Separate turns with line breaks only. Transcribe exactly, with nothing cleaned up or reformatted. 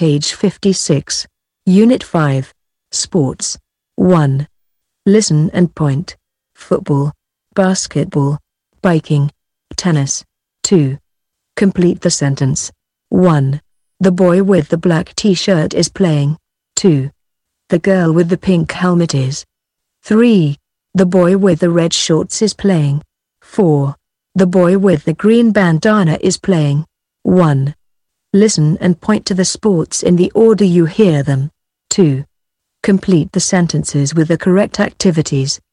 page fifty-six. Unit five. Sports. one. Listen and point. Football, basketball, biking, tennis. two. Complete the sentence. one. The boy with the black t-shirt is playing. two. The girl with the pink helmet is. three. The boy with the red shorts is playing. four. The boy with the green bandana is playing. one. Listen and point to the sports in the order you hear them. two. Complete the sentences with the correct activities.